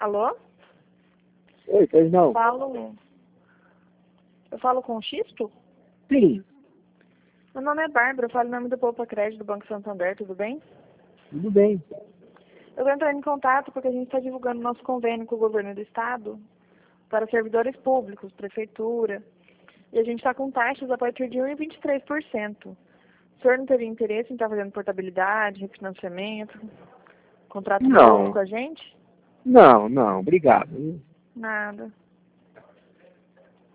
Alô? Oi, pois não? Eu falo com o Xisto? Sim, Meu nome é Bárbara, eu falo em nome do Poupa Crédito do Banco Santander, tudo bem? tudo bem. Eu estou entrando em contato porque a gente está divulgando nosso convênio com o governo do estado para servidores públicos, prefeitura, e a gente está com taxas a partir de 1,23%. O senhor não teria interesse em estar fazendo portabilidade, refinanciamento, contrato novo Não, com a gente? não, obrigado. Nada.